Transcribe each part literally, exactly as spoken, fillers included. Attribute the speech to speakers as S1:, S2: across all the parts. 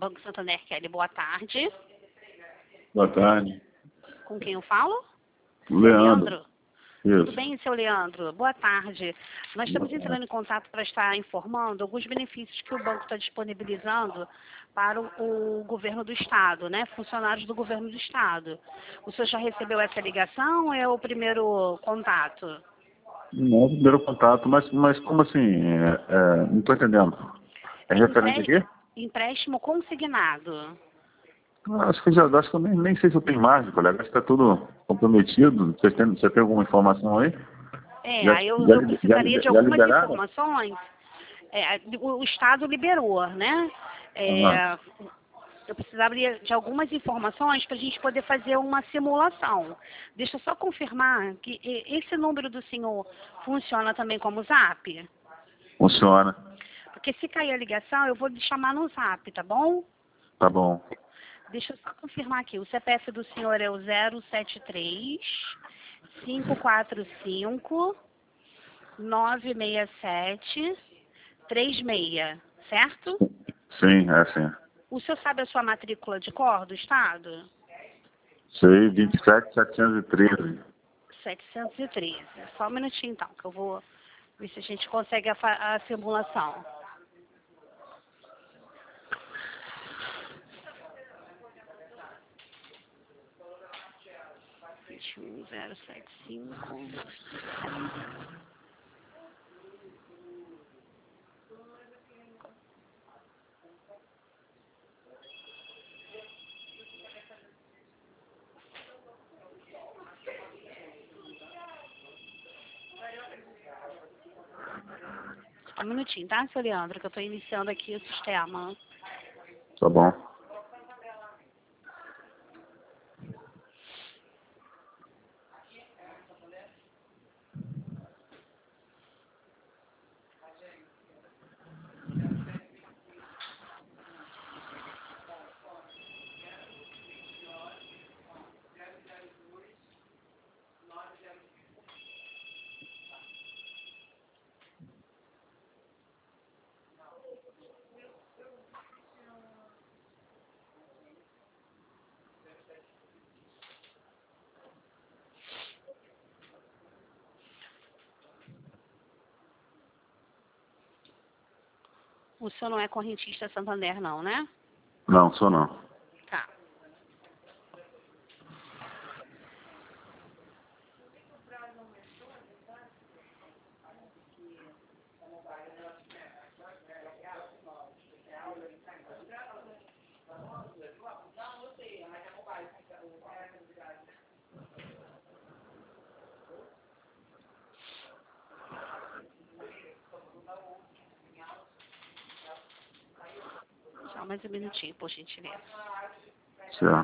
S1: Banco Santander, Kelly, boa tarde.
S2: Boa tarde.
S1: Com quem eu falo?
S2: Leandro.
S1: Leandro?
S2: Isso.
S1: Tudo bem, seu Leandro? Boa tarde. Nós estamos entrando em contato para estar informando alguns benefícios que o banco está disponibilizando para o, o governo do Estado, né? Funcionários do governo do Estado. O senhor já recebeu essa ligação ou é o primeiro contato?
S2: Não, é o primeiro contato, mas, mas como assim? É, é, não estou entendendo. É referente
S1: Empre-
S2: aqui?
S1: Empréstimo consignado.
S2: Ah, Acho que já, acho que eu nem, nem sei se eu tenho margem, colega. Acho que está tudo comprometido. Você tem, você tem alguma informação aí?
S1: É,
S2: Já,
S1: aí eu,
S2: já,
S1: eu
S2: liber- já,
S1: precisaria
S2: liber-
S1: de
S2: já
S1: algumas
S2: liberaram?
S1: informações. É, o, o Estado liberou, né?
S2: Aham.
S1: É, eu precisaria de algumas informações para a gente poder fazer uma simulação. Deixa eu só confirmar que e- esse número do senhor funciona também como zap?
S2: Funciona.
S1: Porque se cair a ligação, eu vou lhe chamar no zap, tá bom?
S2: Tá bom.
S1: Deixa eu só confirmar aqui. O C P F do senhor é o zero sete três, cinco quatro cinco, nove seis sete, três seis, certo?
S2: Sim, é assim.
S1: O senhor sabe a sua matrícula de cor do Estado?
S2: Sei, vinte e sete, setecentos e treze.
S1: setecentos e treze. Só um minutinho, então, que eu vou ver se a gente consegue a, fa- a simulação. vinte e um zero sete cinco. Só um minutinho, tá, seu Leandro, que eu estou iniciando aqui o sistema.
S2: Tá bom.
S1: O senhor não é correntista Santander, não, né?
S2: Não, sou não.
S1: Tá. Só mais um minutinho, por gentileza.
S2: Certo.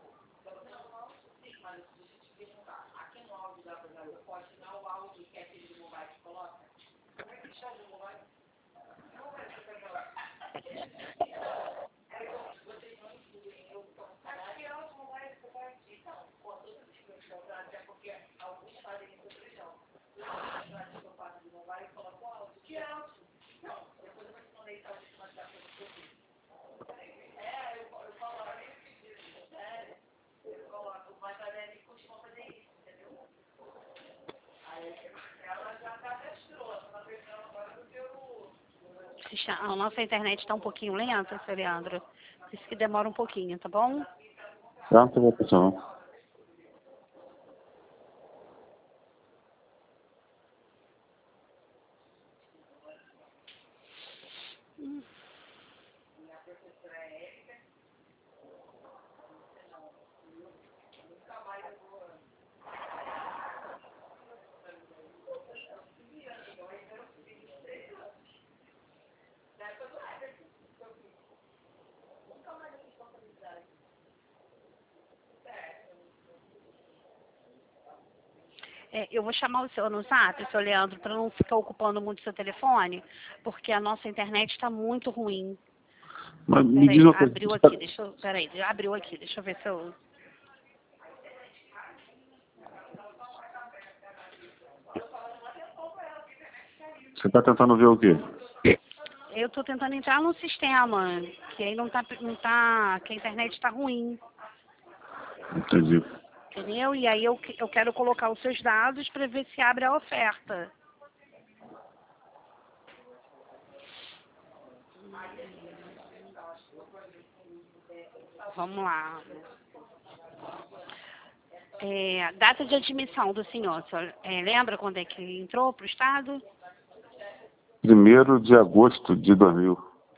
S1: A nossa internet está um pouquinho lenta, seu Leandro. Por isso que demora um pouquinho, tá bom?
S2: Tá, tá bom, pessoal.
S1: É, eu vou chamar o senhor no zap, seu Leandro, para não ficar ocupando muito o seu telefone, porque a nossa internet está muito ruim.
S2: Mas me diz
S1: Peraí,
S2: uma coisa.
S1: abriu
S2: você
S1: aqui,
S2: tá-
S1: deixa eu. Peraí, abriu aqui, deixa eu ver se eu.
S2: Você está tentando ver o quê?
S1: eu estou tentando entrar no sistema, que aí não tá, não tá, que a internet está ruim,
S2: Entendi.
S1: entendeu? E aí eu, que- eu quero colocar os seus dados para ver se abre a oferta. Vamos lá. É, data de admissão do senhor, o senhor é, lembra quando é que entrou para o estado?
S2: Primeiro de agosto de dois mil.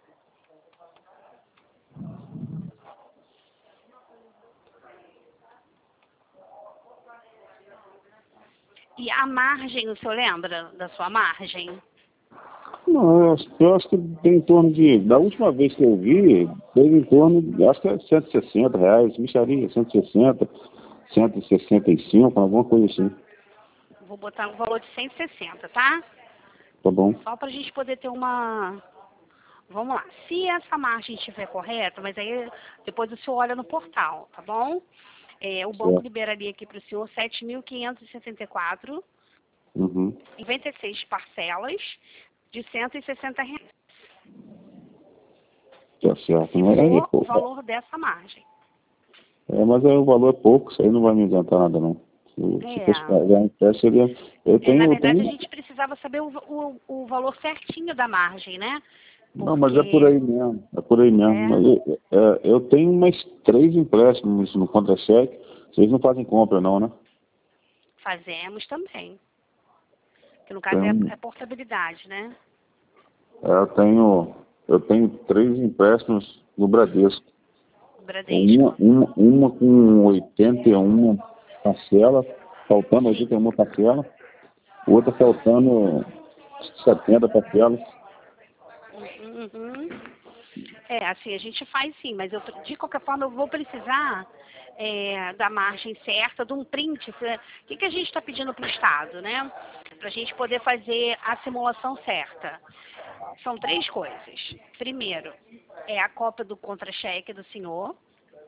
S1: E a margem, o senhor lembra da sua margem?
S2: Não, eu acho, eu acho que tem em torno de, da última vez que eu vi, teve em torno, de- acho que é cento e sessenta reais, micharia, cento e sessenta, cento e sessenta e cinco, alguma coisa assim.
S1: Vou botar um valor de cento e sessenta, tá?
S2: Tá bom?
S1: Só para a gente poder ter uma... Vamos lá. Se essa margem estiver correta, mas aí depois o senhor olha no portal, tá bom? É, o banco
S2: Certo.
S1: liberaria aqui para o senhor sete mil quinhentos e sessenta e quatro,
S2: Uhum.
S1: noventa e seis parcelas de cento e sessenta reais.
S2: Tá certo.
S1: Se
S2: Mas aí,
S1: for o
S2: pô,
S1: valor dessa margem.
S2: é, mas aí o valor é pouco, isso aí não vai me adiantar nada não. Se, se fosse
S1: É.
S2: pagar em pé, seria. Eu
S1: É, na
S2: tenho, eu
S1: verdade, a
S2: tenho.
S1: gente precisava saber o, o, o valor certinho da margem, né?
S2: Não, mas é por
S1: Porque
S2: aí mesmo. É por aí mesmo.
S1: é,
S2: Mas eu, é, eu tenho mais três empréstimos no contra-cheque. Vocês não fazem compra não, né?
S1: fazemos também. Que no caso é,
S2: Tenho,
S1: é portabilidade, né?
S2: é, eu tenho. Eu tenho três empréstimos no Bradesco. Uma,
S1: Bradesco.
S2: uma, uma com oitenta e uma parcela, faltando
S1: Sim.
S2: oitenta e uma parcela, outra faltando setenta parcelas.
S1: Uhum, uhum. É, assim, a gente faz sim, mas eu, de qualquer forma eu vou precisar é, da margem certa, de um print. se- O que, que a gente está pedindo para o Estado, né? Para a gente poder fazer a simulação certa. São três coisas. Primeiro, é a cópia do contra-cheque do senhor,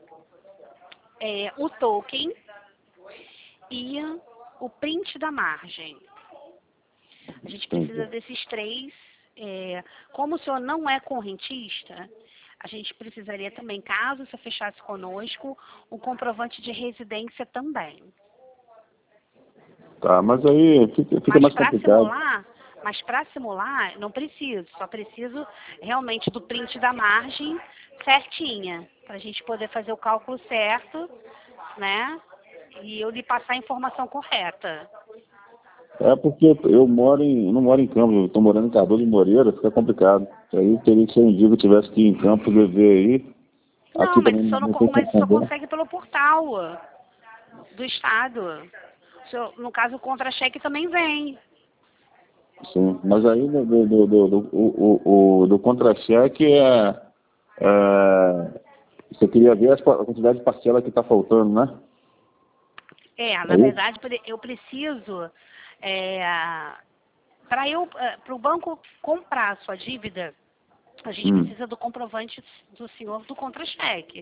S1: é, o token e o print da margem. A gente precisa
S2: Entendi.
S1: desses três. É, como o senhor não é correntista, a gente precisaria também, caso o senhor fechasse conosco, um comprovante de residência também.
S2: Tá, mas aí fica, fica
S1: Mas
S2: mais
S1: para
S2: complicado.
S1: simular, mas para simular, não preciso. Só preciso realmente do print da margem certinha, para a gente poder fazer o cálculo certo, né? E eu lhe passar a informação correta.
S2: É porque eu, eu moro em. Eu não moro em Campos, eu estou morando em Cardoso de Moreira, fica complicado. Aí teria que ser um dia que eu tivesse que ir em Campos viver aí.
S1: Não,
S2: Aqui
S1: mas
S2: também
S1: o senhor não,
S2: não
S1: co-
S2: tem como
S1: mas o senhor
S2: entender.
S1: consegue pelo portal ó, do Estado. O senhor, no caso, o contra-cheque também vem.
S2: Sim. Mas aí do, do, do, do, do, o, o, o do contra-cheque é, é. Você queria ver as pa- a quantidade de parcela que está faltando, né?
S1: É,
S2: É
S1: na
S2: isso?
S1: verdade, pre- eu preciso, é, para eu, para o banco comprar a sua dívida, a gente
S2: Hum.
S1: precisa do comprovante do senhor do contra-cheque.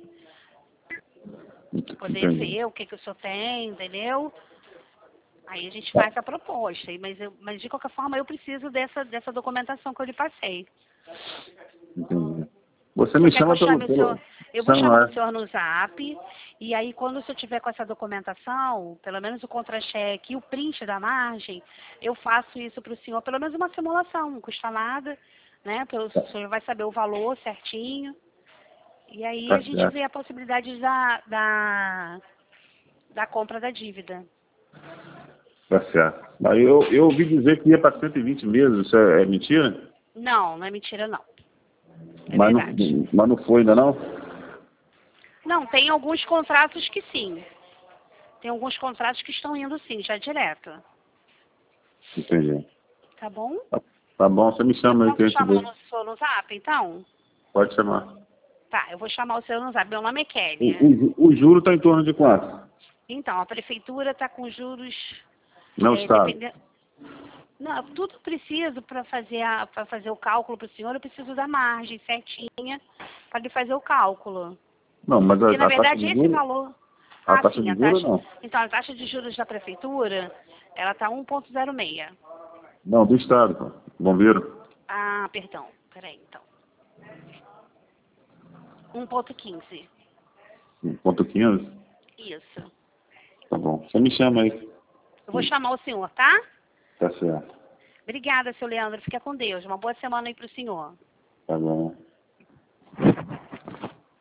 S1: Poder
S2: Entendi.
S1: ver o que, que o senhor tem, entendeu? Aí a gente faz a proposta. e- Mas, eu, mas de qualquer forma, eu preciso dessa, dessa documentação que eu lhe passei.
S2: Entendi. Você
S1: O
S2: me
S1: senhor quer que
S2: chama
S1: eu
S2: pelo,
S1: chame o senhor?
S2: pelo
S1: Eu vou chamar o
S2: celular.
S1: senhor no zap, e aí quando o senhor tiver com essa documentação, pelo menos o contra-cheque e o print da margem, eu faço isso para o senhor, pelo menos uma simulação, não custa nada, né? Porque o senhor vai saber o valor certinho. E aí a
S2: Tá
S1: gente
S2: certo.
S1: vê a possibilidade da, da, da compra da dívida.
S2: Tá certo. Aí eu, eu ouvi dizer que ia para cento e vinte meses, isso é, é mentira?
S1: Não, não é mentira não. É
S2: Mas não,
S1: verdade.
S2: mas não foi ainda não?
S1: Não, tem alguns contratos que sim. Tem alguns contratos que estão indo sim, já direto.
S2: Entendi.
S1: Tá bom?
S2: Tá, tá bom, você me
S1: Eu
S2: chama aí que
S1: posso
S2: a gente
S1: chamar
S2: vê.
S1: no, senhor no zap, então?
S2: Pode chamar.
S1: Tá, eu vou chamar o senhor no zap. Meu nome é
S2: O,
S1: Kélia.
S2: o, ju- o juro está em torno de quanto?
S1: Então, a prefeitura está com juros,
S2: Não
S1: é,
S2: sabe.
S1: dependendo... Não, tudo preciso para fazer, a- pra fazer o cálculo para o senhor, eu preciso da margem certinha para ele fazer o cálculo.
S2: Não, mas a,
S1: Porque, na
S2: a taxa
S1: verdade,
S2: de
S1: esse
S2: juros?
S1: valor...
S2: A
S1: Ah,
S2: taxa
S1: sim,
S2: de
S1: a
S2: juros
S1: taxa...
S2: não.
S1: Então, a taxa de juros da prefeitura, ela está um ponto zero seis.
S2: Não, do Estado, pô. Bombeiro.
S1: Ah, perdão, Peraí, então. um ponto quinze.
S2: um ponto quinze?
S1: Isso.
S2: Tá bom. Você me chama aí.
S1: Eu vou chamar o senhor, tá?
S2: Tá certo.
S1: Obrigada, seu Leandro. Fica com Deus. Uma boa semana aí pro senhor.
S2: Tá bom.